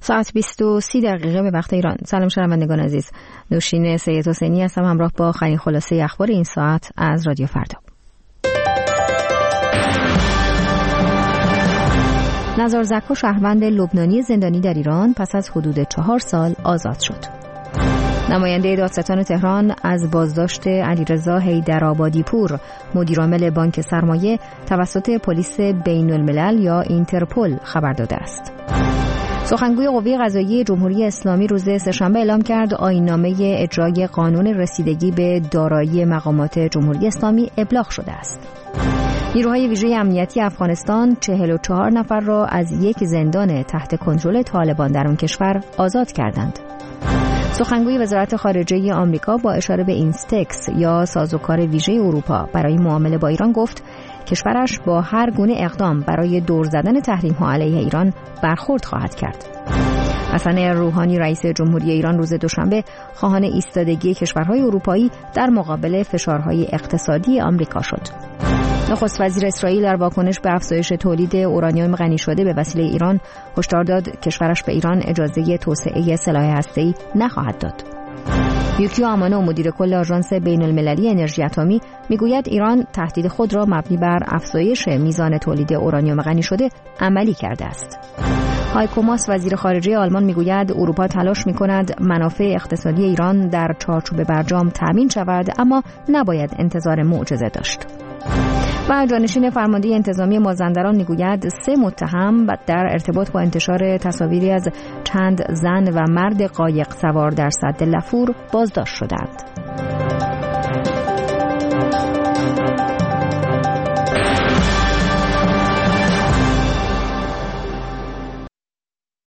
ساعت 20:30 به وقت ایران. سلام شنوندگان عزیز، نوشین سید حسینی هستم همراه با آخرین خلاصه اخبار این ساعت از رادیو فردا. نزار زکا شهروند لبنانی زندانی در ایران پس از حدود 4 سال آزاد شد. نماینده دادستان تهران از بازداشت علیرضا حیدرآبادی پور، مدیرعامل بانک سرمایه، توسط پلیس بین الملل یا اینترپل خبر داده است. سخنگوی قوه قضاییه جمهوری اسلامی روز سه‌شنبه اعلام کرد آیین‌نامه اجرای قانون رسیدگی به دارایی مقامات جمهوری اسلامی ابلاغ شده است. نیروهای ویژه امنیتی افغانستان 44 نفر را از یک زندان تحت کنترل طالبان در آن کشور آزاد کردند. سخنگوی وزارت خارجه آمریکا با اشاره به اینستکس یا سازوکار ویژه اروپا برای معامله با ایران گفت کشورش با هر گونه اقدام برای دور زدن تحریم‌ها علیه ایران برخورد خواهد کرد. حسن روحانی رئیس جمهوری ایران روز دوشنبه خواهان ایستادگی کشورهای اروپایی در مقابل فشارهای اقتصادی آمریکا شد. نخست وزیر اسرائیل در واکنش به افزایش تولید اورانیوم غنی شده به وسیله ایران هشدار داد کشورش به ایران اجازه توسعه سلاح هسته‌ای نخواهد داد. یوکیو امانو مدیر کل آژانس بین المللی انرژی اتمی میگوید ایران تهدید خود را مبنی بر افزایش میزان تولید اورانیوم غنی شده عملی کرده است. هایکو ماس وزیر خارجه آلمان میگوید اروپا تلاش میکند منافع اقتصادی ایران در چارچوب برجام تامین شود، اما نباید انتظار معجزه داشت. و جانشین فرمانده انتظامی مازندران میگوید 3 متهم در ارتباط با انتشار تصاویری از چند زن و مرد قایق سوار در سد لفور بازداشت شدند.